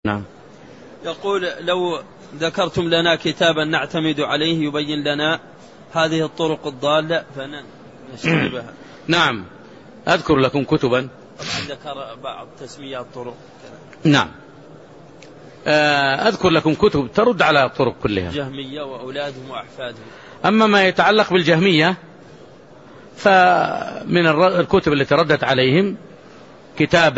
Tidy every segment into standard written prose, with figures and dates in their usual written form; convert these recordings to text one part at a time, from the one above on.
نعم. يقول لو ذكرتم لنا كتابا نعتمد عليه يبين لنا هذه الطرق الضالة فنجتنبها. نعم أذكر لكم كتبا. ذكر بعض تسميات طرق. نعم أذكر لكم كتب ترد على الطرق كلها. جهمية وأولادهم وأحفادهم. أما ما يتعلق بالجهمية فمن الكتب التي ردت عليهم كتاب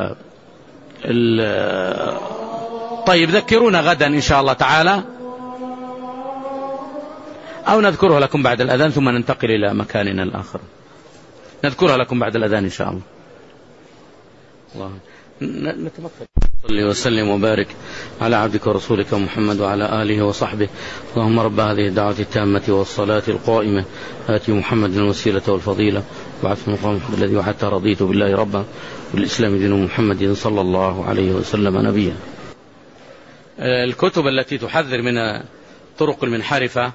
طيب ذكرونا غدا إن شاء الله تعالى أو نذكرها لكم بعد الأذان ثم ننتقل إلى مكاننا الآخر. نذكرها لكم بعد الأذان إن شاء الله. نتمثل صلي وسلم وبارك على عبدك ورسولك محمد وعلى آله وصحبه. اللهم رب هذه الدعوة التامة والصلاة القائمة آتي محمد الوسيلة والفضيلة وبعث مقام محمد الذي وحتى رضيت بالله ربا والإسلام دين محمد صلى الله عليه وسلم نبيا. الكتب التي تحذر من طرق المنحرفة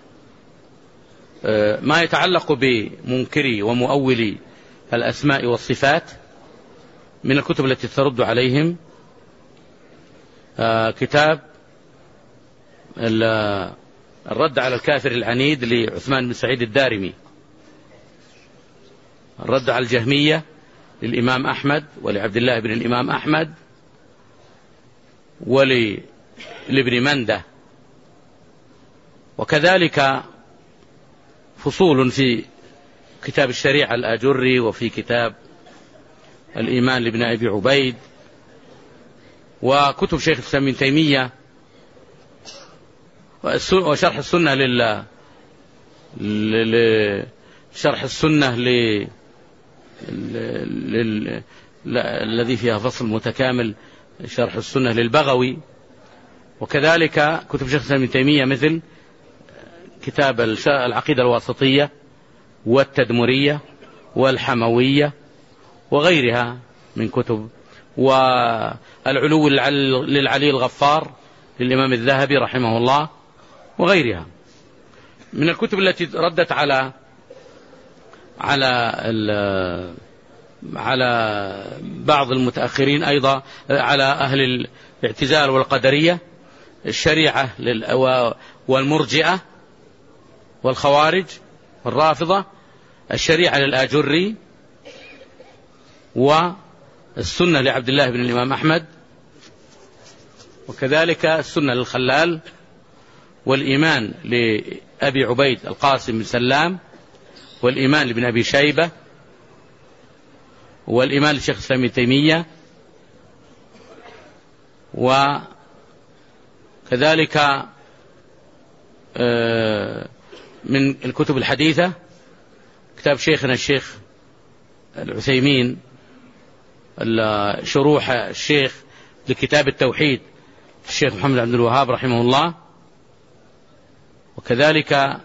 ما يتعلق بمنكري ومؤولي الأسماء والصفات من الكتب التي ترد عليهم كتاب الرد على الكافر العنيد لعثمان بن سعيد الدارمي، الرد على الجهمية للإمام أحمد ولعبد الله بن الإمام أحمد ولابن منده، وكذلك فصول في كتاب الشريعة الآجري وفي كتاب الإيمان لابن أبي عبيد وكتب شيخ الإسلام ابن تيمية وشرح السنة شرح السنة الذي فيها فصل متكامل شرح السنة للبغوي، وكذلك كتب شيخ الإسلام ابن تيمية مثل كتاب العقيدة الواسطية والتدمرية والحموية وغيرها من كتب، والعلو للعلي الغفار للإمام الذهبي رحمه الله وغيرها من الكتب التي ردت على بعض المتأخرين أيضا على أهل الاعتزال والقدرية، الشريعة والمرجئة والخوارج والرافضة، الشريعة للآجري والسنة لعبد الله بن الإمام أحمد، وكذلك السنة للخلال، والإيمان لأبي عبيد القاسم بن سلام، والإيمان لابن أبي شيبة، والإيمان لشيخ الإسلام ابن تيمية، وكذلك من الكتب الحديثة كتاب شيخنا الشيخ العثيمين شروح الشيخ لكتاب التوحيد الشيخ محمد عبد الوهاب رحمه الله، وكذلك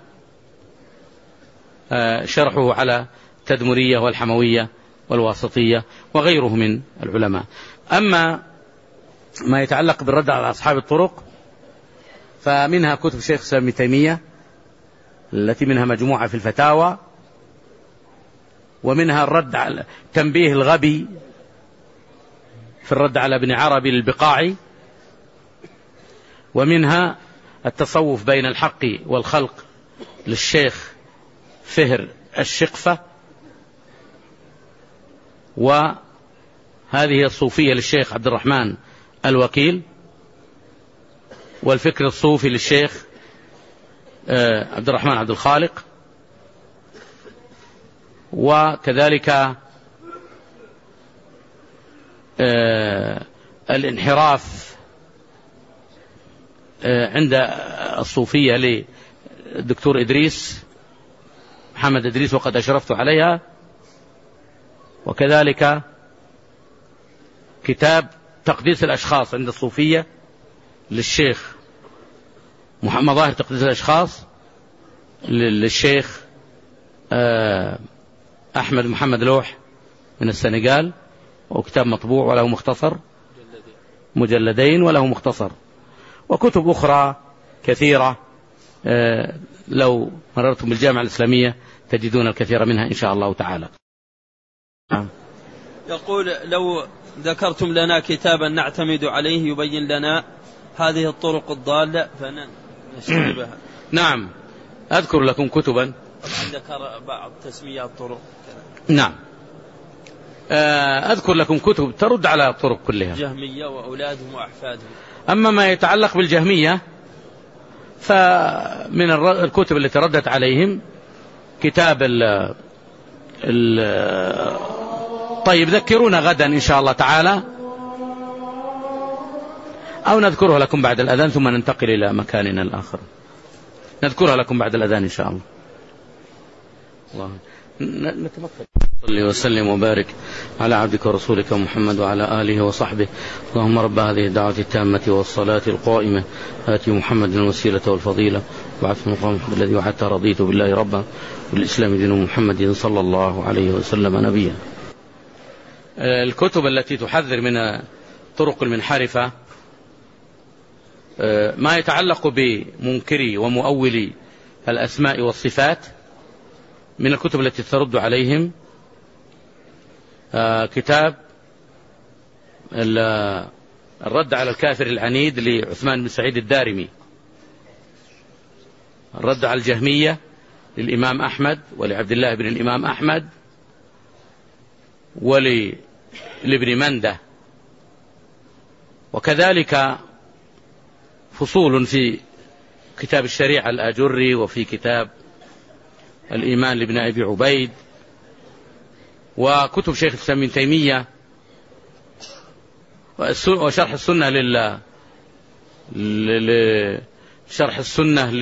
شرحه على التدمرية والحموية والواسطية وغيره من العلماء. أما ما يتعلق بالرد على أصحاب الطرق فمنها كتب شيخ الإسلام ابن تيمية التي منها مجموعة في الفتاوى، ومنها الرد على تنبيه الغبي في الرد على ابن عربي البقاعي، ومنها التصوف بين الحق والخلق للشيخ فهر الشقفة، وهذه الصوفية للشيخ عبد الرحمن الوكيل، والفكر الصوفي للشيخ عبد الرحمن عبد الخالق، وكذلك الانحراف عند الصوفية للدكتور إدريس محمد إدريس وقد أشرفت عليها، وكذلك كتاب تقديس الأشخاص عند الصوفية للشيخ مظاهر تقديس الأشخاص للشيخ أحمد محمد لوح من السنغال، وكتاب مطبوع وله مختصر مجلدين وله مختصر، وكتب أخرى كثيرة لو مررتم بالجامعة الإسلامية تجدون الكثير منها إن شاء الله تعالى. يقول لو ذكرتم لنا كتابا نعتمد عليه يبين لنا هذه الطرق الضالة فنشتري بها. نعم، أذكر لكم كتبا. ذكر بعض تسميات طرق. نعم، أذكر لكم كتب ترد على الطرق كلها. جهمية وأولادهم وأحفادهم. أما ما يتعلق بالجهمية فمن الكتب التي ردت عليهم كتاب طيب ذكرونا غدا إن شاء الله تعالى، أو نذكرها لكم بعد الأذان ثم ننتقل إلى مكاننا الآخر. نذكرها لكم بعد الأذان إن شاء الله. نتمكن. صلي وسلم وبارك على عبدك ورسولك محمد وعلى آله وصحبه. اللهم رب هذه الدعوة التامة والصلاة القائمة آتي محمد الوسيلة والفضيلة وبعث مقام محمد الذي وحتى رضيت بالله ربا والإسلام دين محمد صلى الله عليه وسلم نبيا. الكتب التي تحذر من طرق المنحرفة ما يتعلق بمنكري ومؤولي الأسماء والصفات من الكتب التي ترد عليهم كتاب الرد على الكافر العنيد لعثمان بن سعيد الدارمي، الرد على الجهمية للإمام أحمد ولعبد الله بن الإمام أحمد ولابن منده، وكذلك فصول في كتاب الشريعة الآجري وفي كتاب الإيمان لابن أبي عبيد وكتب شيخ الإسلام ابن تيمية وشرح السنة شرح السنة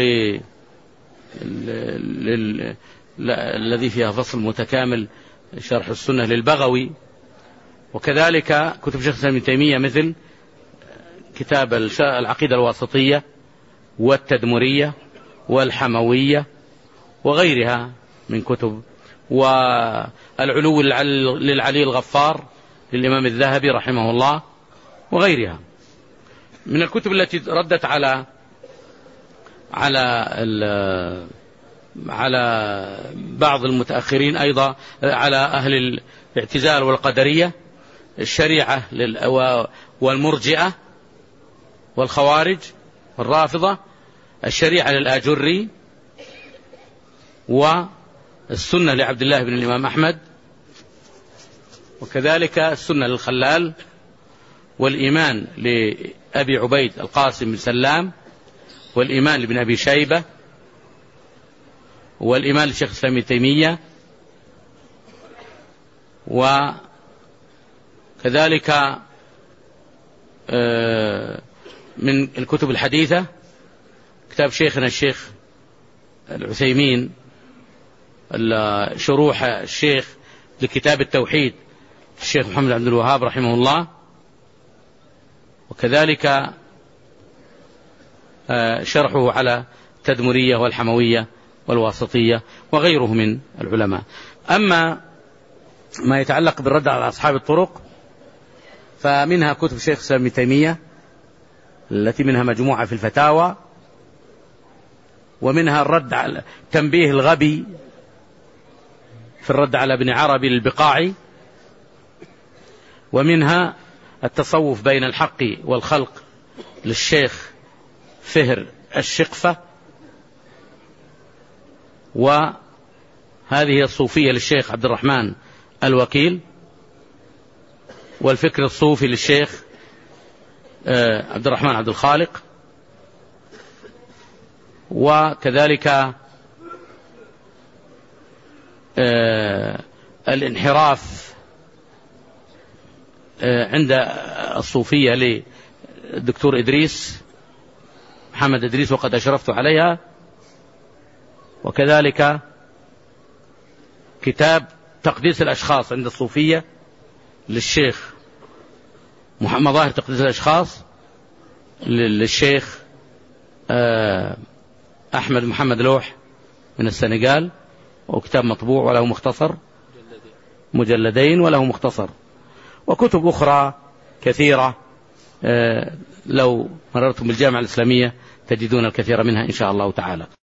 الذي فيها فصل متكامل شرح السنة للبغوي، وكذلك كتب شيخ الإسلام ابن تيمية مثل كتاب العقيدة الواسطية والتدمرية والحموية وغيرها من كتب، والعلو للعلي الغفار للإمام الذهبي رحمه الله وغيرها من الكتب التي ردت على بعض المتأخرين أيضا على أهل الاعتزال والقدرية، الشريعة والمرجئة والخوارج والرافضة، الشريعة للآجري، والسنة لعبد الله بن الإمام أحمد، وكذلك السنة للخلال، والإيمان لأبي عبيد القاسم بن سلام، والإيمان لابن أبي شيبة، والإيمان لشيخ الإسلام ابن تيمية، وكذلك من الكتب الحديثة كتاب شيخنا الشيخ العثيمين شروح الشيخ لكتاب التوحيد الشيخ محمد عبد الوهاب رحمه الله، وكذلك شرحه على التدمرية والحموية والواسطية وغيره من العلماء. أما ما يتعلق بالرد على أصحاب الطرق فمنها كتب شيخ الإسلام ابن تيمية التي منها مجموعة في الفتاوى، ومنها الرد على تنبيه الغبي في الرد على ابن عربي البقاعي، ومنها التصوف بين الحق والخلق للشيخ فهر الشقفة، وهذه الصوفية للشيخ عبد الرحمن الوكيل، والفكر الصوفي للشيخ عبد الرحمن عبد الخالق، وكذلك الانحراف عند الصوفية للدكتور إدريس محمد إدريس وقد أشرفت عليها، وكذلك كتاب تقديس الأشخاص عند الصوفية للشيخ مظاهر تقديس الأشخاص للشيخ أحمد محمد لوح من السنغال، وكتاب مطبوع وله مختصر مجلدين وله مختصر، وكتب أخرى كثيرة لو مررتم بالجامعة الإسلامية تجدون الكثير منها إن شاء الله تعالى.